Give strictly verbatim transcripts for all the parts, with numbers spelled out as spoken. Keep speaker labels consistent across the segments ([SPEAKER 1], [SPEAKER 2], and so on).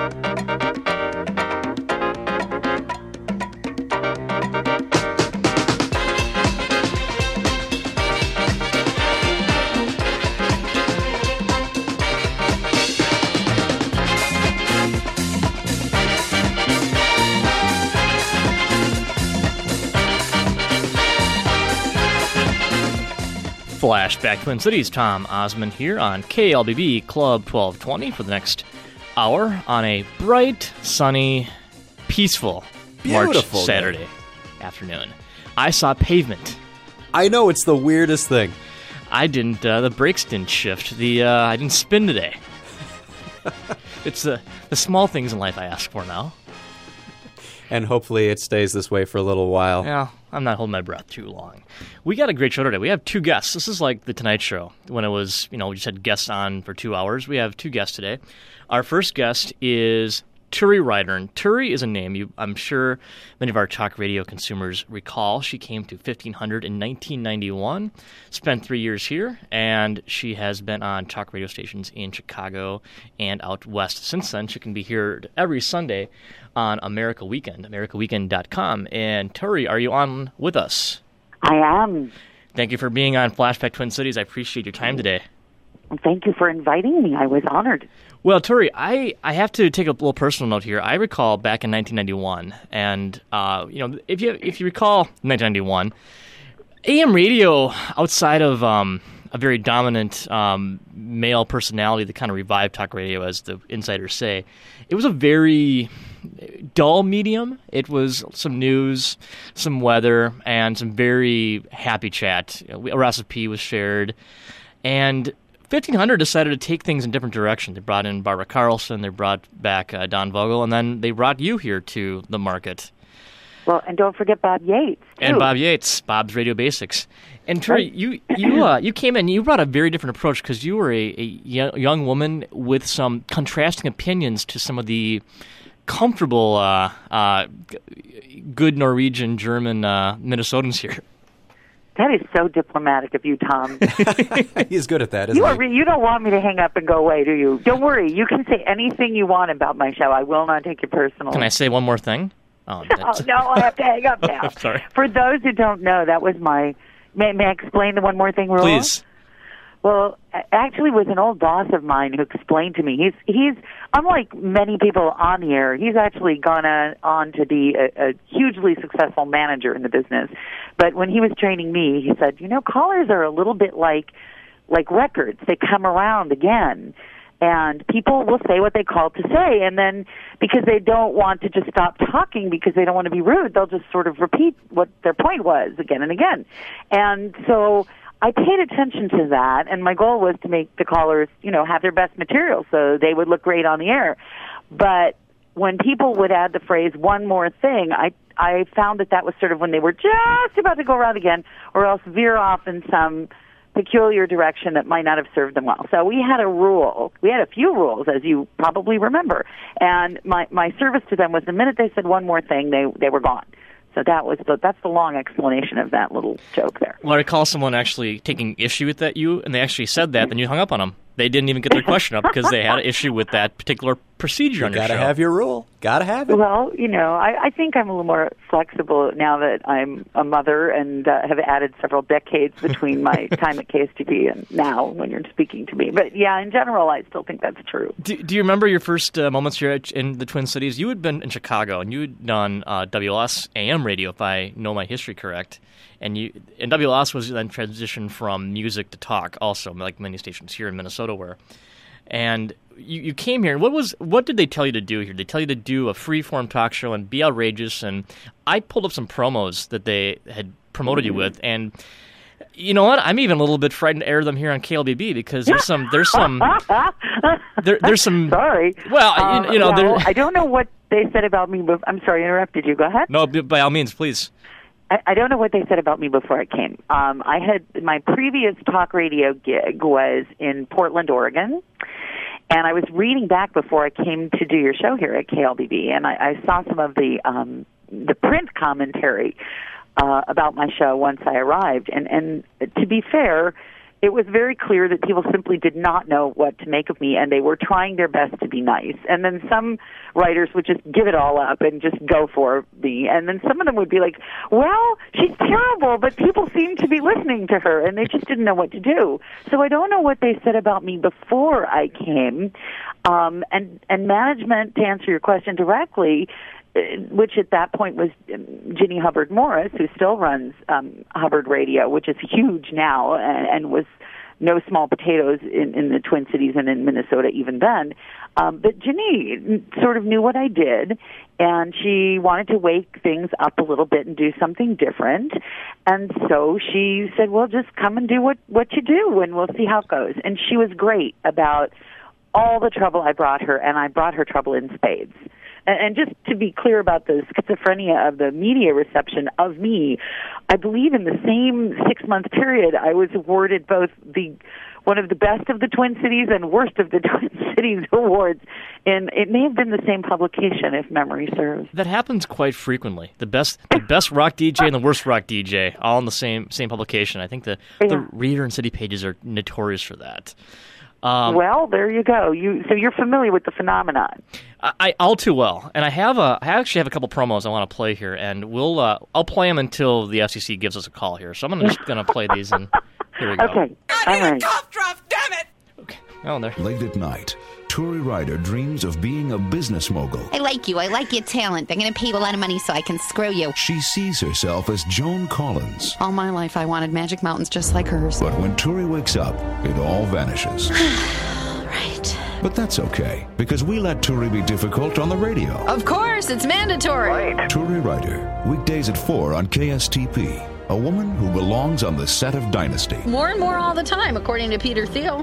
[SPEAKER 1] Flashback Twin Cities, Tom Osmond here on K L B B Club twelve twenty for the next hour on a bright, sunny, peaceful
[SPEAKER 2] Beautiful
[SPEAKER 1] March
[SPEAKER 2] day.
[SPEAKER 1] Saturday afternoon. I saw pavement.
[SPEAKER 2] I know, it's the weirdest thing.
[SPEAKER 1] I didn't, uh, the brakes didn't shift. The uh, I didn't spin today. It's the, the small things in life I ask for now.
[SPEAKER 2] And hopefully it stays this way for a little while.
[SPEAKER 1] Yeah, I'm not holding my breath too long. We got a great show today. We have two guests. This is like the Tonight Show when it was, you know, we just had guests on for two hours. We have two guests today. Our first guest is Turi Ryder. And Turi is a name you, I'm sure many of our talk radio consumers recall. She came to fifteen hundred in nineteen ninety-one, spent three years here, and she has been on talk radio stations in Chicago and out west. Since then, she can be heard every Sunday on America Weekend, america weekend dot com. And Turi, are you on with us?
[SPEAKER 3] I am.
[SPEAKER 1] Thank you for being on Flashback Twin Cities. I appreciate your time today.
[SPEAKER 3] Thank you for inviting me. I was honored.
[SPEAKER 1] Well, Turi, I, I have to take a little personal note here. I recall back in nineteen ninety-one, and uh, you know, if you if you recall nineteen ninety-one, A M radio, outside of um, a very dominant um, male personality that kind of revived talk radio, as the insiders say, it was a very dull medium. It was some news, some weather, and some very happy chat. A recipe was shared, and fifteen hundred decided to take things in different directions. They brought in Barbara Carlson, they brought back uh, Don Vogel, and then they brought you here to the market.
[SPEAKER 3] Well, and don't forget Bob Yates, too.
[SPEAKER 1] And Bob Yates, Bob's Radio Basics. And Turi,
[SPEAKER 3] Right.
[SPEAKER 1] you you uh, you came in, you brought a very different approach because you were a, a young, young woman with some contrasting opinions to some of the comfortable, uh, uh, g- good Norwegian, German uh, Minnesotans here.
[SPEAKER 3] That is so diplomatic of you, Tom.
[SPEAKER 2] He's good at that, isn't
[SPEAKER 3] you are
[SPEAKER 2] he?
[SPEAKER 3] re- you don't want me to hang up and go away, do you? Don't worry. You can say anything you want about my show. I will not take it personally.
[SPEAKER 1] Can I say one more thing? Oh,
[SPEAKER 3] Oh,
[SPEAKER 1] that's-
[SPEAKER 3] no, I have to hang up now.
[SPEAKER 1] I'm sorry.
[SPEAKER 3] For those who don't know, that was my... May, may I explain the one more thing rule?
[SPEAKER 1] Please.
[SPEAKER 3] Well, a- actually, it was an old boss of mine who explained to me. He's he's unlike many people on the air. He's actually gone on, on to be a, a hugely successful manager in the business. But when he was training me, he said, "You know, callers are a little bit like like records. They come around again." And people will say what they call to say, and then because they don't want to just stop talking because they don't want to be rude, they'll just sort of repeat what their point was again and again. And so I paid attention to that, and my goal was to make the callers, you know, have their best material so they would look great on the air. But when people would add the phrase "one more thing," I I found that that was sort of when they were just about to go around again, or else veer off in some peculiar direction that might not have served them well. So we had a rule. We had a few rules, as you probably remember. And my, my service to them was the minute they said one more thing, they they were gone. So that was the, that's the long explanation of that little joke there.
[SPEAKER 1] Well, I recall someone actually taking issue with that you, and they actually said that, then you hung up on them. They didn't even get their question up because they had an issue with that particular procedure
[SPEAKER 2] You
[SPEAKER 1] on your
[SPEAKER 2] gotta
[SPEAKER 1] show.
[SPEAKER 2] have your rule. Gotta have it.
[SPEAKER 3] Well, you know, I, I think I'm a little more flexible now that I'm a mother and uh, have added several decades between my time at K S T P and now when you're speaking to me. But yeah, in general, I still think that's true.
[SPEAKER 1] Do, do you remember your first uh, moments here at, in the Twin Cities? You had been in Chicago, and you had done uh, W L S A M radio, if I know my history correct. And you and W L S was then transitioned from music to talk, also, like many stations here in Minnesota were. And you, you came here. What was what did they tell you to do here? Did they tell you to do a free-form talk show and be outrageous? And I pulled up some promos that they had promoted you with, and you know what? I'm even a little bit frightened to air them here on K L B B because there's some there's some there, there's some.
[SPEAKER 3] Sorry.
[SPEAKER 1] Well,
[SPEAKER 3] Um,
[SPEAKER 1] you, you know,
[SPEAKER 3] well,
[SPEAKER 1] there,
[SPEAKER 3] I don't know what they said about me. Bef- I'm sorry, I interrupted you. Go ahead.
[SPEAKER 1] no, by all means, please.
[SPEAKER 3] I, I don't know what they said about me before I came. Um, I had my previous talk radio gig was in Portland, Oregon, and I was reading back before I came to do your show here at K L B B, and I, I saw some of the um, the print commentary uh, about my show once I arrived. And, and to be fair, it was very clear that people simply did not know what to make of me, and they were trying their best to be nice. And then some writers would just give it all up and just go for me. And then some of them would be like, well, she's terrible, but people seem to be listening to her, and they just didn't know what to do. So I don't know what they said about me before I came. Um, and, and management, to answer your question directly, which at that point was Ginny Hubbard Morris, who still runs um, Hubbard Radio, which is huge now and, and was no small potatoes in, in the Twin Cities and in Minnesota even then. Um, but Ginny sort of knew what I did, and she wanted to wake things up a little bit and do something different. And so she said, well, just come and do what, what you do, and we'll see how it goes. And she was great about all the trouble I brought her, and I brought her trouble in spades. And just to be clear about the schizophrenia of the media reception of me, I believe in the same six-month period I was awarded both the one of the best of the Twin Cities and worst of the Twin Cities awards. And it may have been the same publication, if memory serves.
[SPEAKER 1] That happens quite frequently. The best the best rock D J and the worst rock D J, all in the same same publication. I think the, yeah. the Reader and City Pages are notorious for that.
[SPEAKER 3] Um, well, there you go. You so you're familiar with the phenomenon.
[SPEAKER 1] I, I all too well, and I have a I actually have a couple promos I want to play here, and we'll uh, I'll play them until the F C C gives us a call here. So I'm just going to play these, and here we go.
[SPEAKER 3] Okay,
[SPEAKER 4] I need a cough drop, damn it!
[SPEAKER 1] Okay, oh there.
[SPEAKER 5] Late at night, Turi Ryder dreams of being a business mogul.
[SPEAKER 6] I like you. I like your talent. I'm going to pay you a lot of money so I can screw you.
[SPEAKER 5] She sees herself as Joan Collins.
[SPEAKER 6] All my life, I wanted magic mountains just like hers.
[SPEAKER 5] But when Turi wakes up, it all vanishes.
[SPEAKER 6] Right.
[SPEAKER 5] But that's okay, because we let Turi be difficult on the radio.
[SPEAKER 6] Of course, it's mandatory.
[SPEAKER 5] Right. Turi Ryder, weekdays at four on K S T P. A woman who belongs on the set of Dynasty.
[SPEAKER 6] More and more all the time, according to Peter Thiel.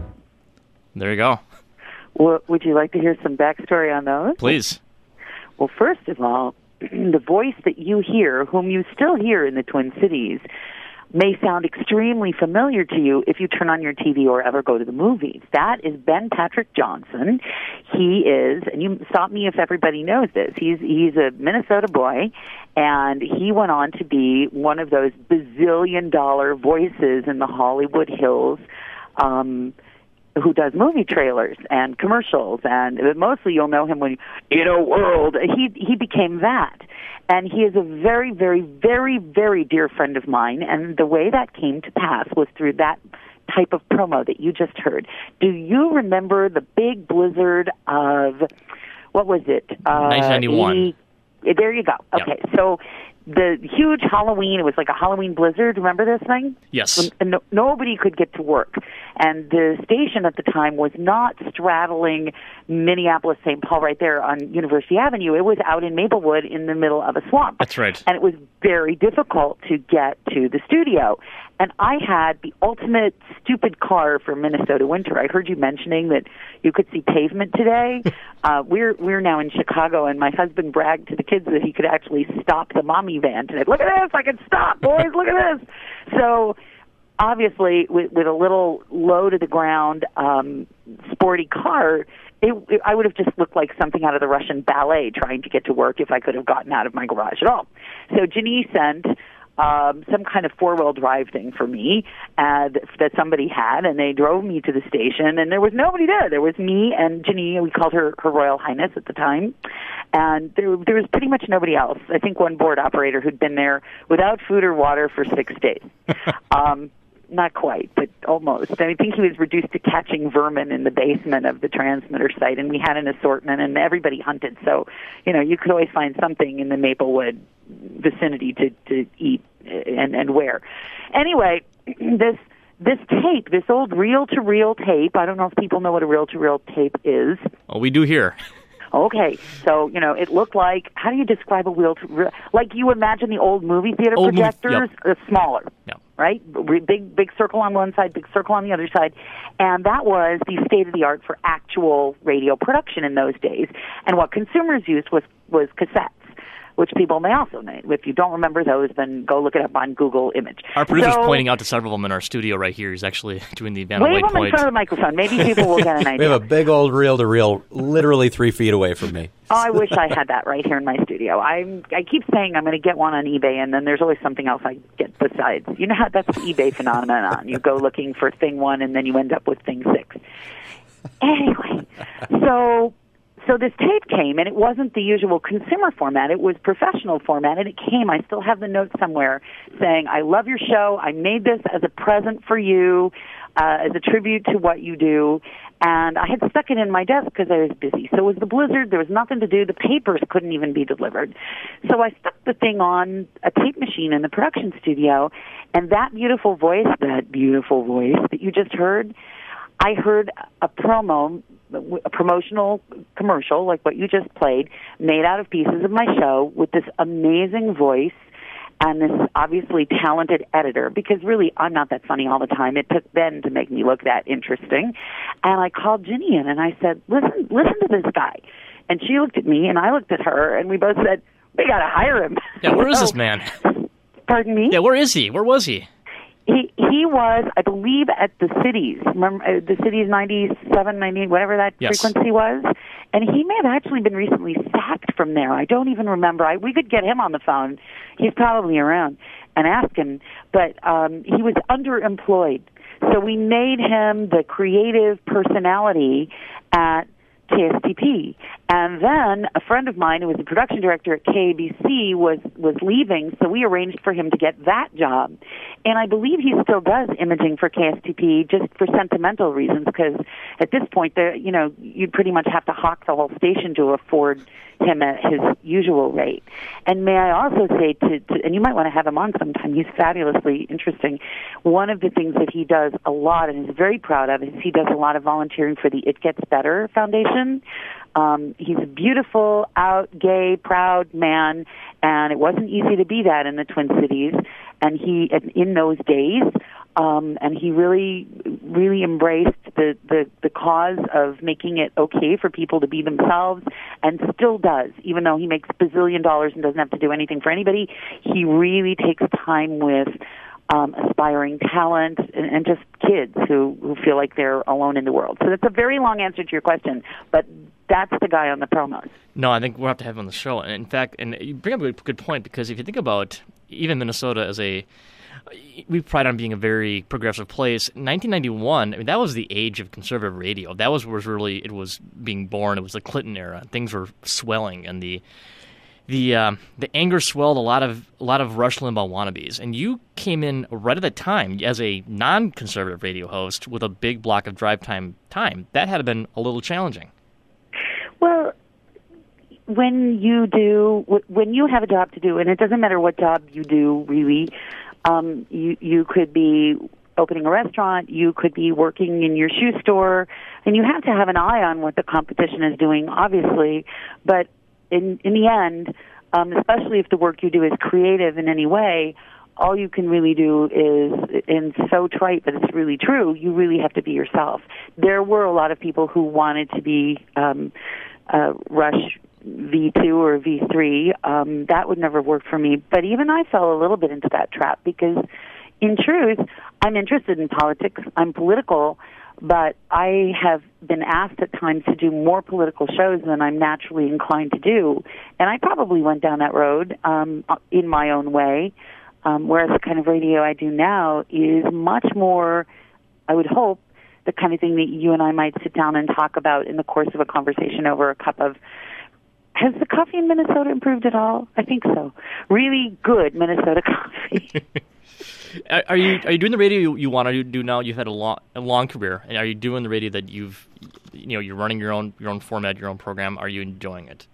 [SPEAKER 1] There you go.
[SPEAKER 3] Well, would you like to hear some backstory on those?
[SPEAKER 1] Please.
[SPEAKER 3] Well, first of all, the voice that you hear, whom you still hear in the Twin Cities, may sound extremely familiar to you if you turn on your T V or ever go to the movies. That is Ben Patrick Johnson. He is, and you stop me if everybody knows this, he's he's a Minnesota boy, and he went on to be one of those bazillion-dollar voices in the Hollywood Hills, um, who does movie trailers and commercials, and mostly you'll know him when, in a world, he he became that. And he is a very, very, very, very dear friend of mine, and the way that came to pass was through that type of promo that you just heard. Do you remember the big blizzard of, what was it?
[SPEAKER 1] Uh, nineteen ninety-one.
[SPEAKER 3] eighty, there you go. Okay, yep. So the huge Halloween, it was like a Halloween blizzard. Remember this thing?
[SPEAKER 1] Yes.
[SPEAKER 3] When no, nobody could get to work. And the station at the time was not straddling Minneapolis, Saint Paul right there on University Avenue. It was out in Maplewood in the middle of a swamp.
[SPEAKER 1] That's right.
[SPEAKER 3] And it was very difficult to get to the studio. And I had the ultimate stupid car for Minnesota winter. I heard you mentioning that you could see pavement today. uh, we're we're now in Chicago, and my husband bragged to the kids that he could actually stop the mommy van today. Look at this! I can stop, boys! Look at this! So obviously, with, with a little low to the ground, um, sporty car, it, it, I would have just looked like something out of the Russian ballet trying to get to work if I could have gotten out of my garage at all. So Ginny sent Um, some kind of four-wheel drive thing for me uh, that, that somebody had, and they drove me to the station, and there was nobody there. There was me and Ginny. We called her Her Royal Highness at the time, and there, there was pretty much nobody else. I think one board operator who'd been there without food or water for six days. um, not quite, but almost. I think he was reduced to catching vermin in the basement of the transmitter site, and we had an assortment, and everybody hunted. So, you know, you could always find something in the Maplewood vicinity to, to eat and, and wear. Anyway, this this tape, this old reel-to-reel tape, I don't know if people know what a reel-to-reel tape is.
[SPEAKER 1] Oh, we do here.
[SPEAKER 3] Okay, so, you know, it looked like, how do you describe a wheel to re- like you imagine the old movie theater
[SPEAKER 1] old
[SPEAKER 3] projectors,
[SPEAKER 1] movie, yep.
[SPEAKER 3] uh, smaller,
[SPEAKER 1] yep.
[SPEAKER 3] right? Big, big circle on one side, big circle on the other side. And that was the state-of-the-art for actual radio production in those days. And what consumers used was, was cassettes, which people may also know. If you don't remember those, then go look it up on Google Image.
[SPEAKER 1] Our producer's
[SPEAKER 3] so,
[SPEAKER 1] pointing out to several of them in our studio right here. He's actually doing the Van
[SPEAKER 3] Wave
[SPEAKER 1] White
[SPEAKER 3] them in front of the microphone. Maybe people will get an idea.
[SPEAKER 2] We have a big old reel-to-reel literally three feet away from me.
[SPEAKER 3] Oh, I wish I had that right here in my studio. I'm, I keep saying I'm going to get one on eBay, and then there's always something else I get besides. You know how that's the eBay phenomenon. You go looking for thing one, and then you end up with thing six. Anyway, so so this tape came, and it wasn't the usual consumer format. It was professional format, and it came. I still have the note somewhere saying, I love your show. I made this as a present for you, uh, as a tribute to what you do. And I had stuck it in my desk because I was busy. So it was the blizzard. There was nothing to do. The papers couldn't even be delivered. So I stuck the thing on a tape machine in the production studio, and that beautiful voice, that beautiful voice that you just heard, I heard a promo, a promotional commercial like what you just played, made out of pieces of my show with this amazing voice and this obviously talented editor, because really I'm not that funny all the time. It took Ben to make me look that interesting. And I called Ginny in and I said, listen, listen to this guy. And she looked at me and I looked at her and we both said, we got to hire him.
[SPEAKER 1] Yeah, where is this man?
[SPEAKER 3] Pardon me?
[SPEAKER 1] Yeah, where is he? Where was he?
[SPEAKER 3] He he was, I believe, at the Cities. Remember uh, the Cities ninety-seven, ninety-eight, whatever that
[SPEAKER 1] yes.
[SPEAKER 3] frequency was. And he may have actually been recently sacked from there. I don't even remember. I, we could get him on the phone. He's probably around and ask him. But um, he was underemployed. So we made him the creative personality at K S T P. And then a friend of mine who was the production director at K A B C was, was leaving, so we arranged for him to get that job. And I believe he still does imaging for K S T P just for sentimental reasons, because at this point, there, you know, you'd pretty much have to hawk the whole station to afford him at his usual rate. And may I also say, to, to and you might want to have him on sometime, he's fabulously interesting. One of the things that he does a lot and is very proud of is he does a lot of volunteering for the It Gets Better Foundation. Um, he's a beautiful, out, gay, proud man, and it wasn't easy to be that in the Twin Cities. And he, in those days, um, and he really, really embraced the, the, the cause of making it okay for people to be themselves, and still does, even though he makes bazillion dollars and doesn't have to do anything for anybody. He really takes time with Um, aspiring talent and, and just kids who, who feel like they're alone in the world. So that's a very long answer to your question, but that's the guy on the promos.
[SPEAKER 1] No, I think we'll have to have him on the show. And in fact, and you bring up a good point, because if you think about even Minnesota as a, we pride on being a very progressive place. nineteen ninety-one, I mean, that was the age of conservative radio. That was was really, it was being born. It was the Clinton era. Things were swelling, and the The um, the anger swelled a lot of a lot of Rush Limbaugh wannabes, and you came in right at the time as a non-conservative radio host with a big block of drive time. Time that had been a little challenging.
[SPEAKER 3] Well, when you do when you have a job to do, and it doesn't matter what job you do, really, um, you you could be opening a restaurant, you could be working in your shoe store, and you have to have an eye on what the competition is doing, obviously, but In, in the end, um, especially if the work you do is creative in any way, all you can really do is, and so trite, but it's really true, you really have to be yourself. There were a lot of people who wanted to be um, uh, Rush V two or V three. Um, that would never work for me. But even I fell a little bit into that trap because, in truth, I'm interested in politics. I'm political. But I have been asked at times to do more political shows than I'm naturally inclined to do. And I probably went down that road um, in my own way, um, whereas the kind of radio I do now is much more, I would hope, the kind of thing that you and I might sit down and talk about in the course of a conversation over a cup of, has the coffee in Minnesota improved at all? I think so. Really good Minnesota coffee.
[SPEAKER 1] Are you are you doing the radio you, you want to do now? You've had a long a long career, and are you doing the radio that you've you know you're running your own your own format, your own program? Are you enjoying it?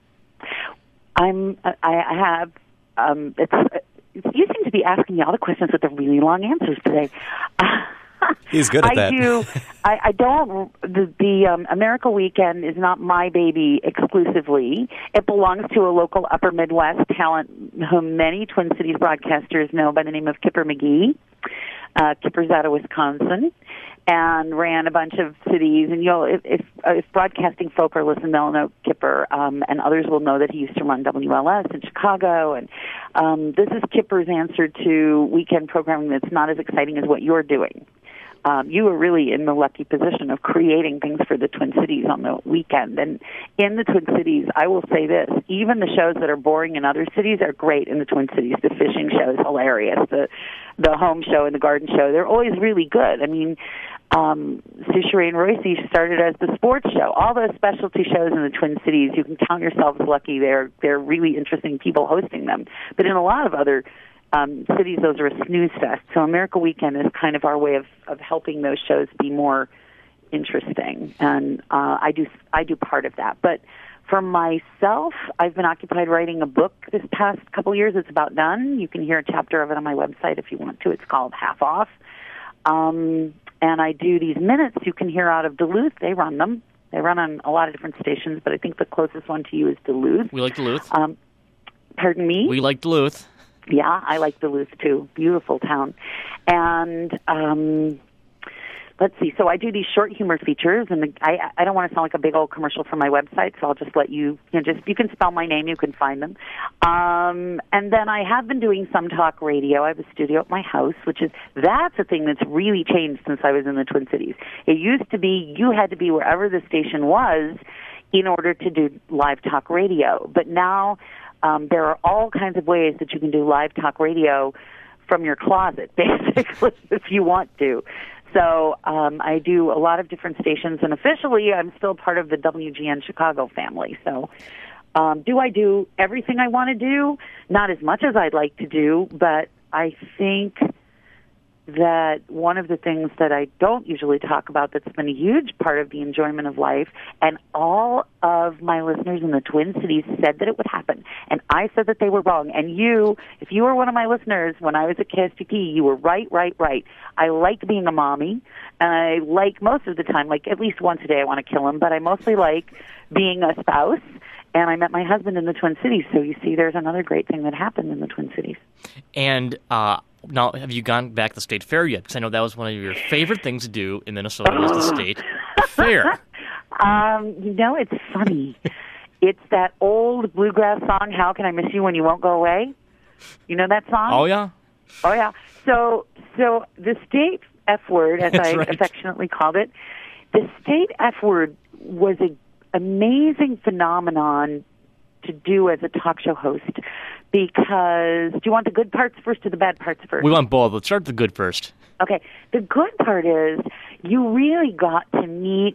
[SPEAKER 3] I'm I have um, it's, it's you seem to be asking me all the questions with the really long answers today.
[SPEAKER 2] He's good at
[SPEAKER 3] I
[SPEAKER 2] that.
[SPEAKER 3] do. I, I don't. The, the um, America Weekend is not my baby exclusively. It belongs to a local Upper Midwest talent whom many Twin Cities broadcasters know by the name of Kipper McGee. Uh, Kipper's out of Wisconsin and ran a bunch of cities. And you'll, if, if, if broadcasting folk are listening, they'll know Kipper, um, and others will know that he used to run W L S in Chicago. And um, this is Kipper's answer to weekend programming that's not as exciting as what you're doing. um, you were really in the lucky position of creating things for the Twin Cities on the weekend. And in the Twin Cities, I will say this, even the shows that are boring in other cities are great in the Twin Cities. The fishing show is hilarious. The, the home show and the garden show, they're always really good. I mean, um, Soucheray and Royce started as the sports show. All those specialty shows in the Twin Cities, you can count yourselves lucky. They're, they're really interesting people hosting them. But in a lot of other Um, cities, those are a snooze fest. So America Weekend is kind of our way of, of helping those shows be more interesting, and uh, I do I do part of that. But for myself, I've been occupied writing a book this past couple of years. It's about done. You can hear a chapter of it on my website if you want to. It's called Half Off, um, and I do these minutes you can hear out of Duluth. They run them. They run on a lot of different stations, but I think the closest one to you is Duluth.
[SPEAKER 1] We like Duluth.
[SPEAKER 3] Um, pardon me?
[SPEAKER 1] We like Duluth.
[SPEAKER 3] Yeah, I like Duluth, too. Beautiful town. And um, let's see. So I do these short humor features, and the, I, I don't want to sound like a big old commercial for my website, so I'll just let you, you know, just you can spell my name, you can find them. Um, and then I have been doing some talk radio. I have a studio at my house, which is, that's a thing that's really changed since I was in the Twin Cities. It used to be you had to be wherever the station was in order to do live talk radio. But now Um, there are all kinds of ways that you can do live talk radio from your closet, basically, if you want to. So um, I do a lot of different stations, and officially I'm still part of the W G N Chicago family. So um, do I do everything I want to do? Not as much as I'd like to do, but I think that one of the things that I don't usually talk about that's been a huge part of the enjoyment of life, and all of my listeners in the Twin Cities said that it would happen, and I said that they were wrong. And you, if you were one of my listeners when I was at K S T P, you were right, right, right. I like being a mommy, and I like most of the time, like at least once a day I want to kill him, but I mostly like being a spouse. And I met my husband in the Twin Cities, so you see there's another great thing that happened in the Twin Cities. And
[SPEAKER 1] uh, now, have you gone back to the state fair yet? Because I know that was one of your favorite things to do in Minnesota was the state fair.
[SPEAKER 3] Um, you know, it's funny. It's that old bluegrass song, How Can I Miss You When You Won't Go Away? You know that song?
[SPEAKER 1] Oh, yeah.
[SPEAKER 3] Oh, yeah. So, so the state F word, as
[SPEAKER 1] That's
[SPEAKER 3] I
[SPEAKER 1] right.
[SPEAKER 3] affectionately called it, the state F word was a amazing phenomenon to do as a talk show host, because do you want the good parts first or the bad parts first?
[SPEAKER 1] We want both. Let's start with the good first.
[SPEAKER 3] Okay. The good part is you really got to meet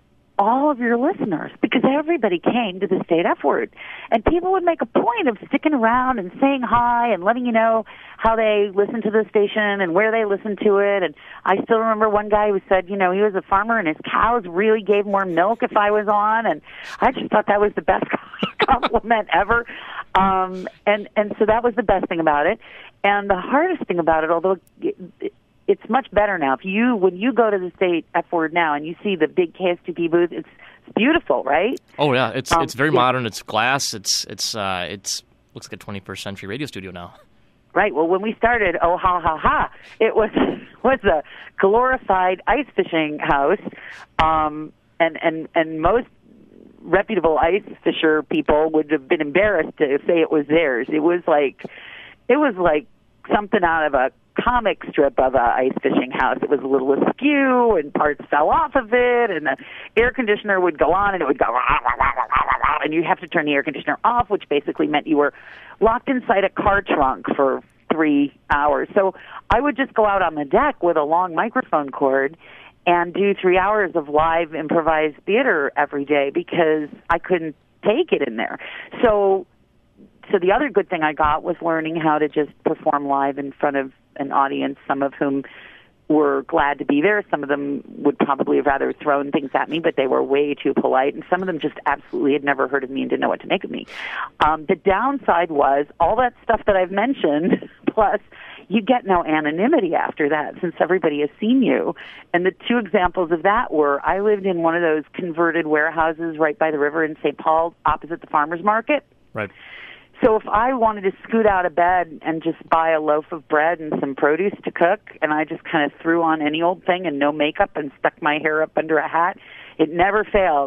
[SPEAKER 3] all of your listeners, because everybody came to the state F word, and people would make a point of sticking around and saying hi and letting you know how they listen to the station and where they listen to it. And I still remember one guy who said, you know, he was a farmer and his cows really gave more milk if I was on, and I just thought that was the best compliment ever. Um, and and so that was the best thing about it. And the hardest thing about it, although it, it, it's much better now. If you, when you go to the state F word now and you see the big K S T P booth, it's beautiful, right?
[SPEAKER 1] Oh yeah, it's
[SPEAKER 3] um,
[SPEAKER 1] it's very
[SPEAKER 3] yeah.
[SPEAKER 1] modern. It's glass. It's it's uh, it's looks like a twenty-first century radio studio now.
[SPEAKER 3] Right. Well, when we started, oh ha ha ha, it was was a glorified ice fishing house, um, and and and most reputable ice fisher people would have been embarrassed to say it was theirs. It was like it was like something out of a comic strip of a ice fishing house. It was a little askew, and parts fell off of it, and the air conditioner would go on, and it would go, rah, rah, rah, rah, rah, rah, and you'd have to turn the air conditioner off, which basically meant you were locked inside a car trunk for three hours. So I would just go out on the deck with a long microphone cord and do three hours of live improvised theater every day, because I couldn't take it in there. So So the other good thing I got was learning how to just perform live in front of an audience, some of whom were glad to be there. Some of them would probably have rather thrown things at me, but they were way too polite. And some of them just absolutely had never heard of me and didn't know what to make of me. Um, the downside was all that stuff that I've mentioned, plus you get no anonymity after that, since everybody has seen you. And the two examples of that were, I lived in one of those converted warehouses right by the river in Saint Paul, opposite the farmer's market.
[SPEAKER 1] Right.
[SPEAKER 3] So if I wanted to scoot out of bed and just buy a loaf of bread and some produce to cook, and I just kind of threw on any old thing and no makeup and stuck my hair up under a hat, it never failed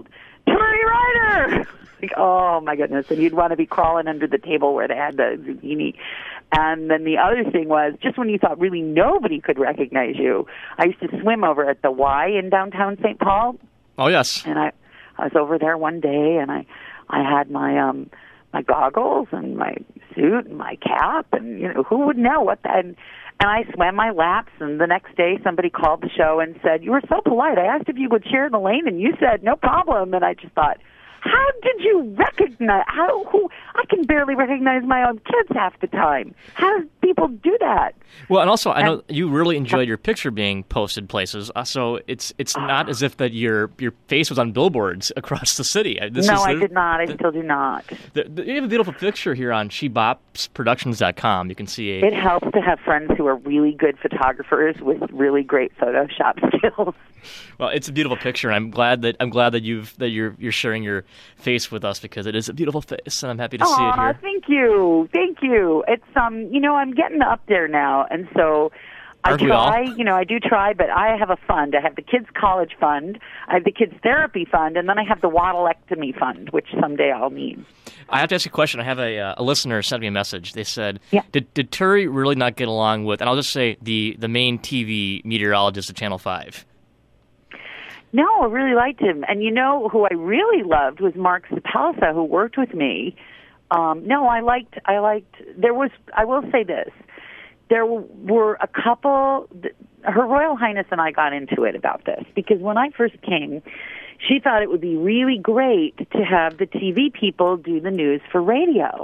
[SPEAKER 3] Terry Ryder! Like, oh my goodness. And you'd want to be crawling under the table where they had the zucchini. And then the other thing was, just when you thought really nobody could recognize you, I used to swim over at the Y in downtown Saint Paul.
[SPEAKER 1] Oh, yes.
[SPEAKER 3] And I, I was over there one day, and I, I had my um my goggles and my suit and my cap, and you know who would know what that. And, and I swam my laps, and the next day somebody called the show and said, "You were so polite. I asked if you would share the lane, and you said no problem." And I just thought, how did you recognize? How who? I can barely recognize my own kids half the time. How do people do that?
[SPEAKER 1] Well, and also, I know and, you really enjoyed your picture being posted places. Uh, so it's it's uh, not as if that your your face was on billboards across the city. This
[SPEAKER 3] no,
[SPEAKER 1] is the,
[SPEAKER 3] I did not. I
[SPEAKER 1] the,
[SPEAKER 3] still do not.
[SPEAKER 1] The, the, you have a beautiful picture here on she bops productions dot com. You can see a.
[SPEAKER 3] It helps to have friends who are really good photographers with really great Photoshop skills.
[SPEAKER 1] Well, it's a beautiful picture, and I'm glad that I'm glad that you've that you're you're sharing your face with us because it is a beautiful face, and I'm happy to
[SPEAKER 3] Aww,
[SPEAKER 1] see it here.
[SPEAKER 3] Thank you, thank you. It's um, you know, I'm getting up there now, and so I
[SPEAKER 1] Aren't we
[SPEAKER 3] try.
[SPEAKER 1] all?
[SPEAKER 3] You know, I do try, but I have a fund. I have the kids' college fund, I have the kids' therapy fund, and then I have the waddlectomy fund, which someday I'll need.
[SPEAKER 1] I have to ask you a question. I have a uh, a listener sent me a message. They said,
[SPEAKER 3] yeah.
[SPEAKER 1] "Did did Terry really not get along with?" And I'll just say the the main T V meteorologist at Channel Five.
[SPEAKER 3] No, I really liked him. And you know who I really loved was Mark Zapalsa, who worked with me. Um, no, I liked, I liked, there was, I will say this, there were a couple, Her Royal Highness and I got into it about this, because when I first came, she thought it would be really great to have the T V people do the news for radio.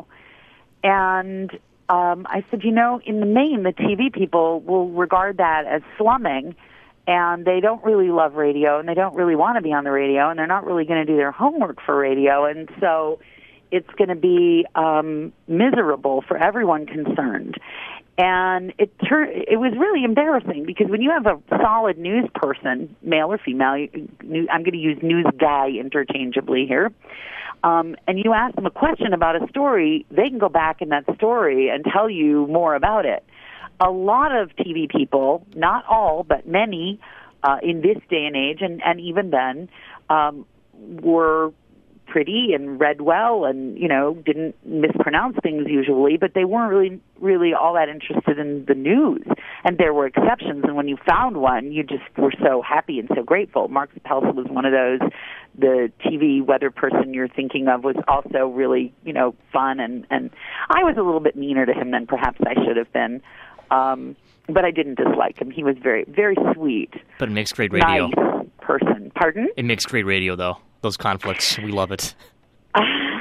[SPEAKER 3] And um, I said, you know, in the main, the T V people will regard that as slumming, and they don't really love radio, and they don't really want to be on the radio, and they're not really going to do their homework for radio, and so it's going to be um, miserable for everyone concerned. And it tur- it was really embarrassing, because when you have a solid news person, male or female, you, I'm going to use news guy interchangeably here, um, and you ask them a question about a story, they can go back in that story and tell you more about it. A lot of T V people, not all, but many, uh, in this day and age, and, and even then, um, were pretty and read well and, you know, didn't mispronounce things usually, but they weren't really, really all that interested in the news. And there were exceptions, and when you found one, you just were so happy and so grateful. Mark Zapalsa was one of those. The T V weather person you're thinking of was also really, you know, fun, and, and I was a little bit meaner to him than perhaps I should have been. Um, but I didn't dislike him. He was very, very sweet.
[SPEAKER 1] But it makes great radio.
[SPEAKER 3] Nice person. Pardon?
[SPEAKER 1] It makes great radio, though. Those conflicts, we love it.
[SPEAKER 3] Uh,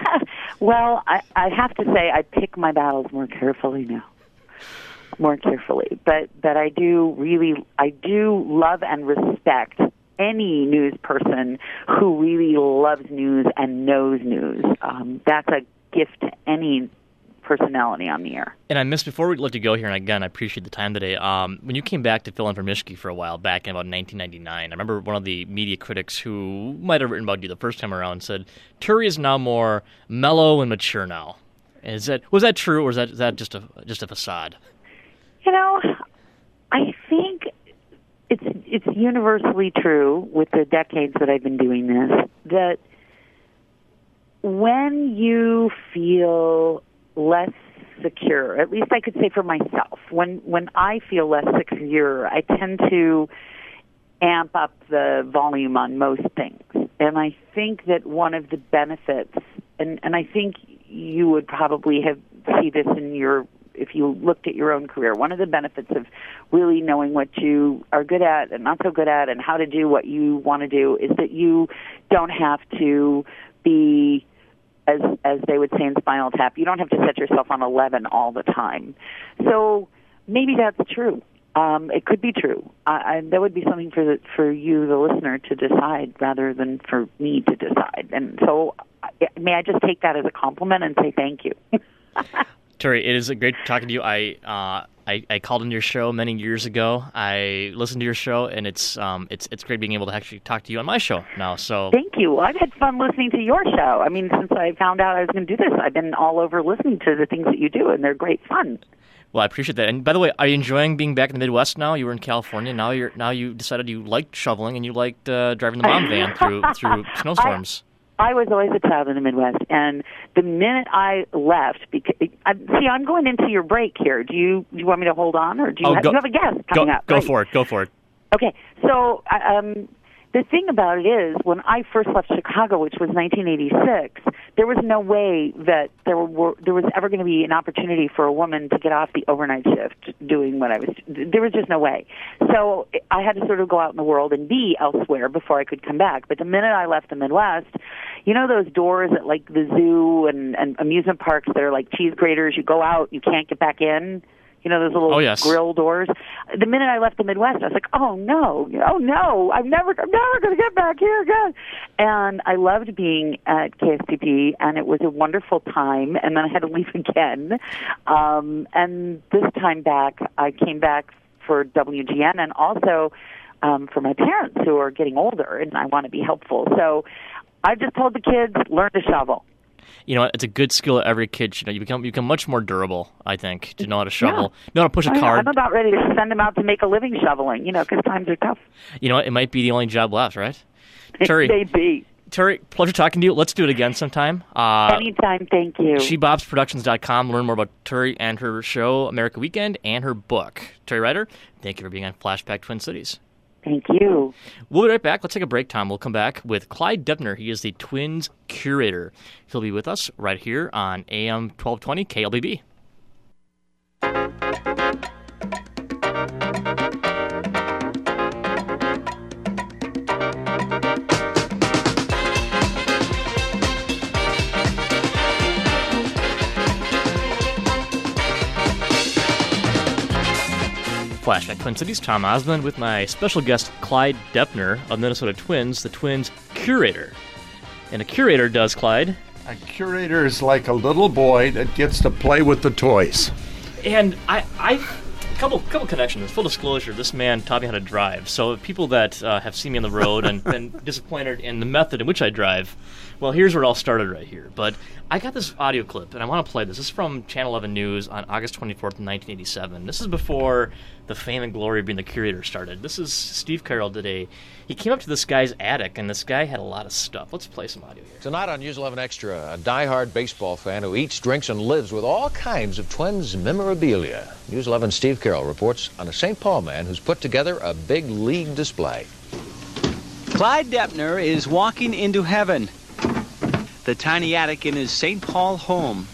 [SPEAKER 3] well, I, I have to say I pick my battles more carefully now. More carefully. But but I do really, I do love and respect any news person who really loves news and knows news. Um, that's a gift to any personality on the air.
[SPEAKER 1] And I missed, before we let you go here, and again, I appreciate the time today, um, when you came back to fill in for Mishki for a while, back in about nineteen ninety-nine, I remember one of the media critics who might have written about you the first time around said, Terry is now more mellow and mature now. Is that, was that true, or is that, is that just a just a facade?
[SPEAKER 3] You know, I think it's it's universally true with the decades that I've been doing this, that when you feel less secure, at least I could say for myself, when when I feel less secure, I tend to amp up the volume on most things. And I think that one of the benefits, and, and I think you would probably have see this in your, if you looked at your own career, one of the benefits of really knowing what you are good at and not so good at and how to do what you want to do is that you don't have to be, as as they would say in Spinal Tap, you don't have to set yourself on eleven all the time. So maybe that's true. Um, it could be true. I, I, that would be something for the, for you, the listener, to decide rather than for me to decide. And so may I just take that as a compliment and say thank you.
[SPEAKER 1] Terry, it is great talking to you. I, uh, I I called into your show many years ago. I listened to your show, and it's um it's it's great being able to actually talk to you on my show now. So
[SPEAKER 3] thank you. Well, I've had fun listening to your show. I mean, since I found out I was going to do this, I've been all over listening to the things that you do, and they're great fun.
[SPEAKER 1] Well, I appreciate that. And by the way, are you enjoying being back in the Midwest now? You were in California. Now you're now you decided you liked shoveling and you liked uh, driving the bomb van through through snowstorms.
[SPEAKER 3] I was always a child in the Midwest, and the minute I left, because I, see, I'm going into your break here. Do you do you want me to hold on, or do you,
[SPEAKER 1] oh,
[SPEAKER 3] have,
[SPEAKER 1] go,
[SPEAKER 3] you have a guest coming
[SPEAKER 1] go,
[SPEAKER 3] up?
[SPEAKER 1] Go
[SPEAKER 3] right?
[SPEAKER 1] for it. Go for it.
[SPEAKER 3] Okay, so um, the thing about it is, when I first left Chicago, which was nineteen eighty-six, there was no way that there were there was ever going to be an opportunity for a woman to get off the overnight shift doing what I was. There was just no way. So I had to sort of go out in the world and be elsewhere before I could come back. But the minute I left the Midwest, you know those doors at like the zoo and, and amusement parks that are like cheese graters. You go out, you can't get back in. You know, those little
[SPEAKER 1] oh, yes.
[SPEAKER 3] grill doors. The minute I left the Midwest, I was like, oh, no, oh, no, I'm never I'm never going to get back here again. And I loved being at K S T P, and it was a wonderful time, and then I had to leave again. Um, and this time back, I came back for W G N and also um, for my parents who are getting older, and I want to be helpful. So I just told the kids, learn to shovel.
[SPEAKER 1] You know, it's a good skill that every kid should know. You become you become much more durable, I think, to know how to shovel, yeah. know how to push a
[SPEAKER 3] I,
[SPEAKER 1] card.
[SPEAKER 3] I'm about ready to send them out to make a living shoveling, you know, because times are tough.
[SPEAKER 1] You know, it might be the only job left, right? Terry,
[SPEAKER 3] it may be.
[SPEAKER 1] Terry, pleasure talking to you. Let's do it again sometime. Uh,
[SPEAKER 3] Anytime, thank you.
[SPEAKER 1] she bobs productions dot com. Learn more about Terry and her show, America Weekend, and her book. Terry Ryder, thank you for being on Flashback Twin Cities.
[SPEAKER 3] Thank you.
[SPEAKER 1] We'll be right back. Let's take a break, Tom. We'll come back with Clyde Depner. He is the Twins curator. He'll be with us right here on A M twelve twenty K L B B. Flashback Twin Cities, Tom Osmond with my special guest Clyde Depner of Minnesota Twins, the Twins curator. And a curator does, Clyde?
[SPEAKER 7] A curator is like a little boy that gets to play with the toys.
[SPEAKER 1] And I, I, a couple, couple connections. Full disclosure: this man taught me how to drive. So people that uh, have seen me on the road and been disappointed in the method in which I drive, well, here's where it all started right here. But I got this audio clip, and I want to play this. This is from Channel eleven News on August twenty-fourth, nineteen eighty-seven. This is before the fame and glory of being the curator started. This is Steve Carroll today. He came up to this guy's attic, and this guy had a lot of stuff. Let's play some audio here.
[SPEAKER 8] Tonight on News eleven Extra, a diehard baseball fan who eats, drinks, and lives with all kinds of Twins memorabilia. News eleven Steve Carroll reports on a Saint Paul man who's put together a big league display.
[SPEAKER 9] Clyde Depner is walking into heaven. The tiny attic in his Saint Paul home.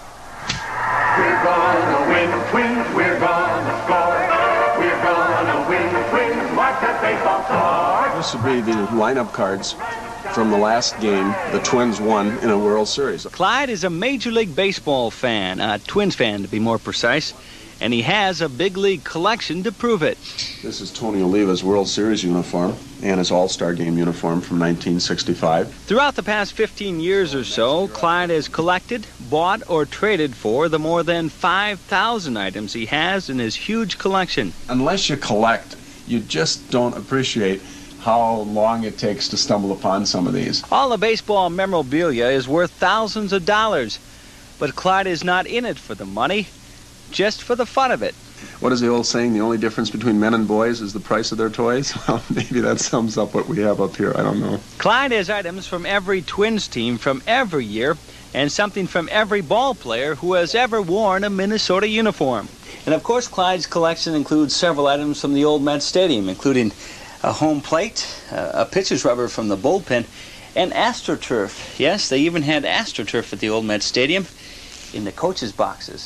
[SPEAKER 10] We're gonna win, Twins, we're gonna score. We're gonna win, Twins, watch that baseball score.
[SPEAKER 11] This would be the lineup cards from the last game the Twins won in a World Series.
[SPEAKER 9] Clyde is a Major League Baseball fan, a Twins fan to be more precise, and he has a big league collection to prove it.
[SPEAKER 11] This is Tony Oliva's World Series uniform and his All-Star Game uniform from nineteen sixty-five.
[SPEAKER 9] Throughout the past fifteen years or so, Clyde has collected, bought, or traded for the more than five thousand items he has in his huge collection.
[SPEAKER 11] Unless you collect, you just don't appreciate how long it takes to stumble upon some of these.
[SPEAKER 9] All the baseball memorabilia is worth thousands of dollars, but Clyde is not in it for the money, just for the fun of it.
[SPEAKER 11] What is the old saying? The only difference between men and boys is the price of their toys? Well, maybe that sums up what we have up here. I don't know.
[SPEAKER 9] Clyde has items from every Twins team from every year and something from every ball player who has ever worn a Minnesota uniform. And of course, Clyde's collection includes several items from the old Met Stadium, including a home plate, a pitcher's rubber from the bullpen, and AstroTurf. Yes, they even had AstroTurf at the old Met Stadium in the coaches' boxes.